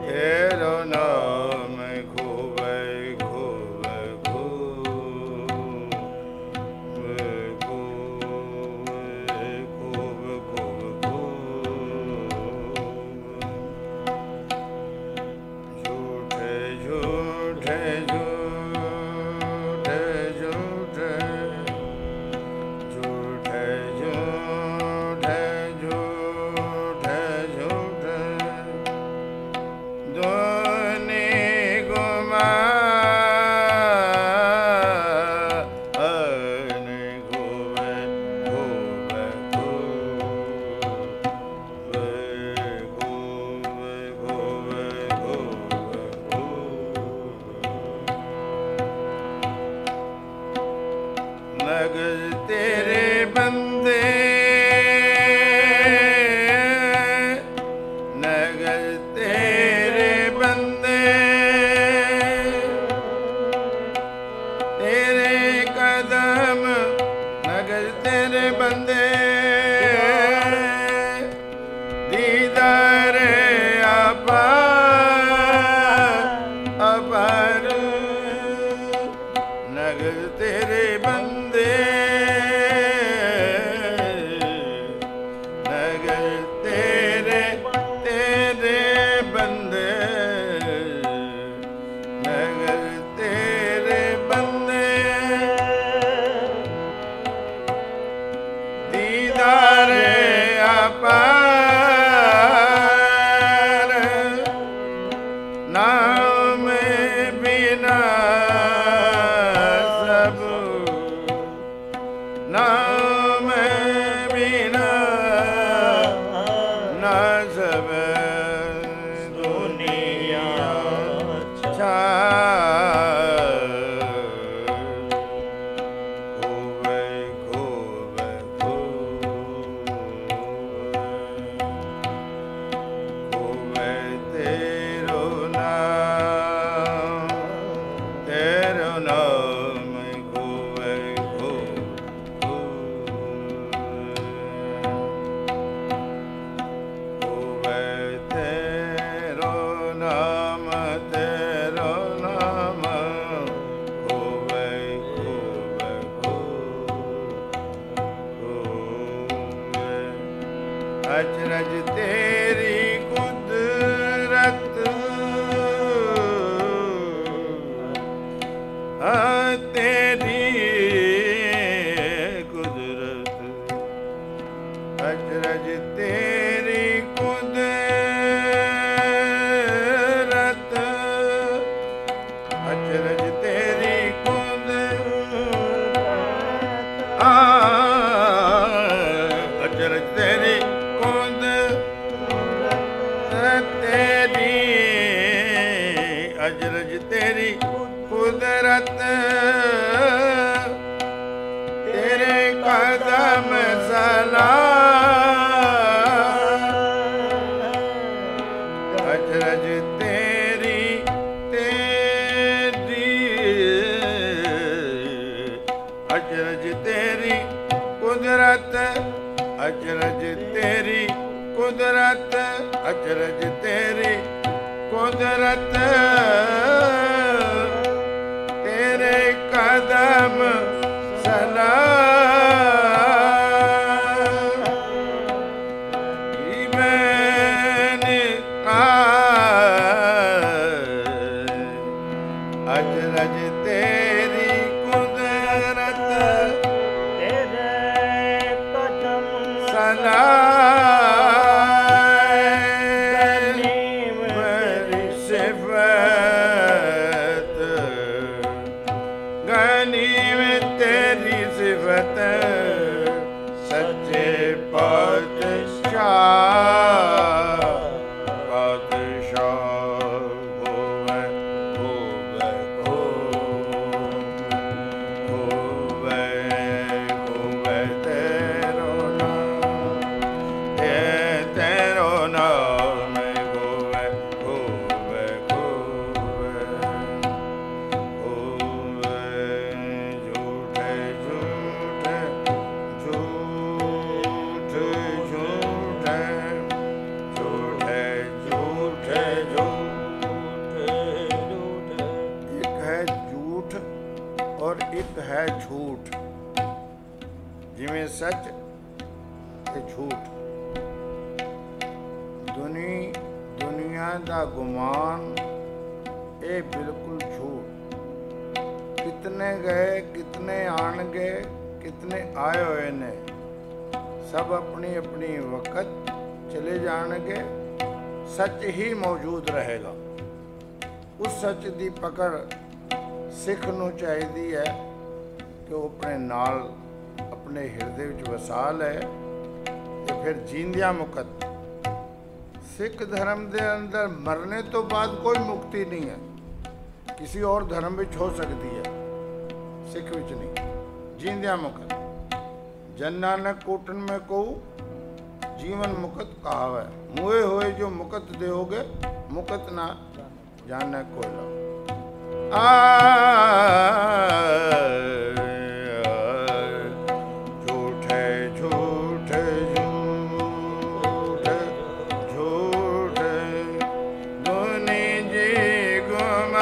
तेरो नाम खूबे खूबे खूबे खूबे खूब खूब खूब झूठे झूठे झूठे झूठे झूठे झूठे झूठे झूठे दोने गुमा अने खूबे खूबे खूबे खूबे खूबे खूबे नगज तेरे बंदे नगज तेरे बंदे तेरे कदम नगज तेरे बंदे दीदारे अपार नगज तेरे बंदे नगज तेरे तेरे बंदे नगज तेरे बंदे दीदारे अपार नाम बिना सब नाम बिना ना सब दुनिया खूबे खूबे खूबे तेरो नाम खूबे खूबे तेरो नाम खूबे खूबे खूबे अचरज तेरी कुदरत हाँ तेरी कुदरत अचरज तेरी कुदरत अचरज तेरी कुदरत अचरज तेरी कुदरत तेरी अचरज तेरी कुदरत तेरे कदम सलाम अचरज तेरी तेरी अचरज तेरी कुदरत अचरज तेरी कुदरत अचरज तेरी कुदरत तेरे कदम सलाम मैंने अचरज तेरी कुदरत तेरे कदम सलाम मेरी सिफत ਸੱਚ ਤੇ ਝੂਠ। ਦੁਨੀਆ ਦਾ ਗੁਮਾਨ ਇਹ ਬਿਲਕੁਲ ਝੂਠ। ਕਿਤਨੇ ਗਏ, ਕਿਤਨੇ ਆਣਗੇ, ਕਿਤਨੇ ਆਏ ਹੋਏ ਨੇ, ਸਭ ਆਪਣੀ ਆਪਣੀ ਵਕਤ ਚਲੇ ਜਾਣਗੇ। ਸੱਚ ਹੀ ਮੌਜੂਦ ਰਹੇਗਾ। ਉਸ ਸੱਚ ਦੀ ਪਕੜ ਸਿੱਖ ਨੂੰ ਚਾਹੀਦੀ ਹੈ ਕਿ ਉਹ ਆਪਣੇ ਨਾਲ ਆਪਣੇ ਹਿਰਦੇ ਵਿੱਚ ਵਸਾ ਲਏ ਤੇ ਫਿਰ ਜੀਂਦਿਆਂ ਮੁਕਤ। ਸਿੱਖ ਧਰਮ ਦੇ ਅੰਦਰ ਮਰਨੇ ਤੋਂ ਬਾਅਦ ਕੋਈ ਮੁਕਤੀ ਨਹੀਂ ਹੈ। ਕਿਸੇ ਹੋਰ ਧਰਮ ਵਿੱਚ ਹੋ ਸਕਦੀ ਹੈ, ਸਿੱਖ ਵਿੱਚ ਨਹੀਂ। ਜੀਂਦਿਆਂ ਮੁਕਤ। ਜਨ ਨਾਨਕ ਕੋਟਨ में कहूँ जीवन मुकत कहावै। मुए होए जो मुकत देओगे, मुकत ना जाने कोई। झूठे झूठे झूठे झूठे दुनि जी गुमा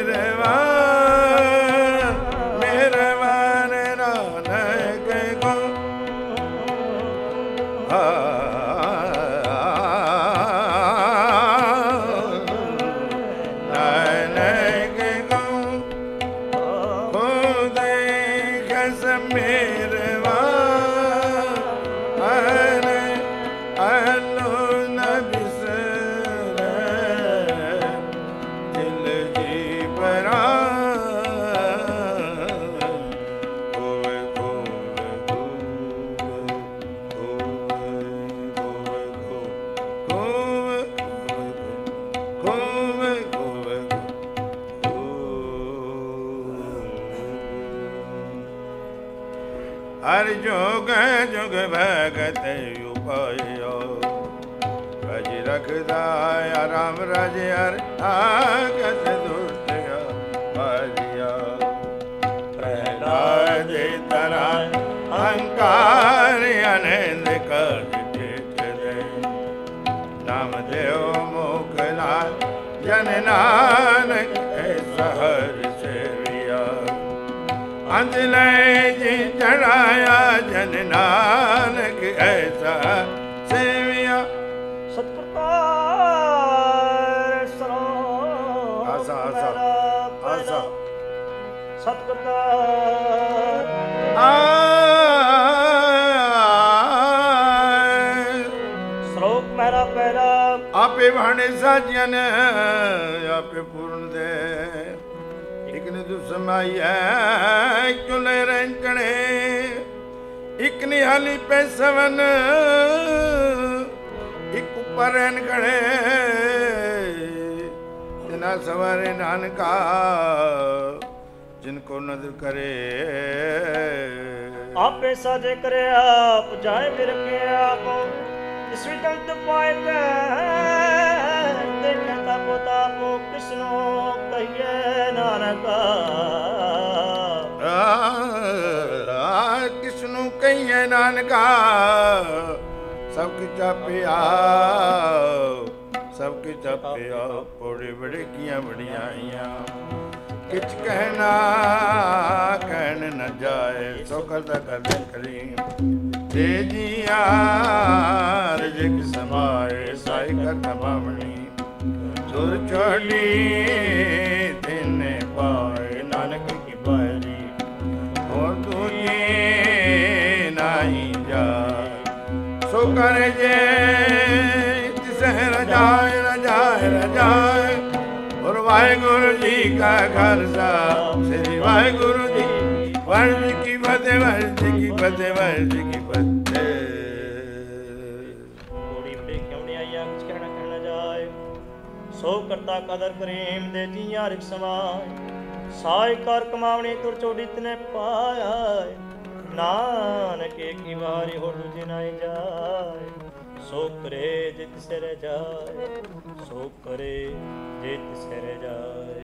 मेरे वाने नानक को हर जोग जुग भगत उपायो भज रखदा राम राज हर आगत दुष्ट भाजिया प्रहलाद तरा अहंकार अनंद कर नाम देव मुख लाल जन नानक ऐसा हर सेविया अंजलि जी चढ़ाया जन नानक ऐसा सेविया सतप्रकार सरोग आसा आसा आसा सतप्रकार श्लोक मेरा पहला आपे भाणे साजन आपे पूर्ण दे एक ने दुसमाई है चुले रंकणे एक निहाली पे सवन एक ऊपर खड़े जना सवारे नानका जिनको नजर करे आपे साजे करे आप जाए फिर के आप इस विदंत पाए देखे तापो तापो कृष्णो कहिए नानका कृष्णु कहिए नानका सबकी चापिया सबकी चापिया बड़े बड़े किया बढ़िया किच कहना कहन न जाए सो करता कर करी दे जिया रिजक समाए साई कर तमामणी चोर चोटी दिन पाए नानक की बारी और तू ये नहीं जा सो कर जे तिसे रजाए रजाए रजाए और वाहेगुरु जी का घर सा श्री वाहेगुरु जी वर्ष की फतेह वर्ष की फतेह वर्ष की फतेह थोड़ी बड़े क्यों नहीं आई कुछ कहना कहना जाए सो करता कदर करीम दे जिया रिक समाय साय कर कमावनी तुर चोड़ी तने पाया नानक की वारी हो दूजे नाई जाए सो करे जित से रह जाए सो करे जित से रह जाए